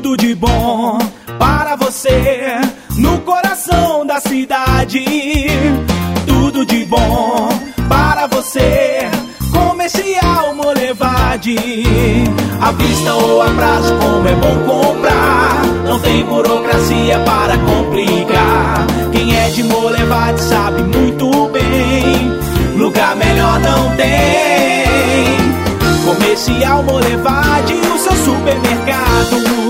tudo de bom para você no coração da cidade. Tudo de bom para você, Comercial Molevade. À vista ou a prazo, como é bom comprar. Não tem burocracia para complicar. Quem é de Molevade sabe muito bem, lugar melhor não tem. Comercial Molevade, o seu supermercado.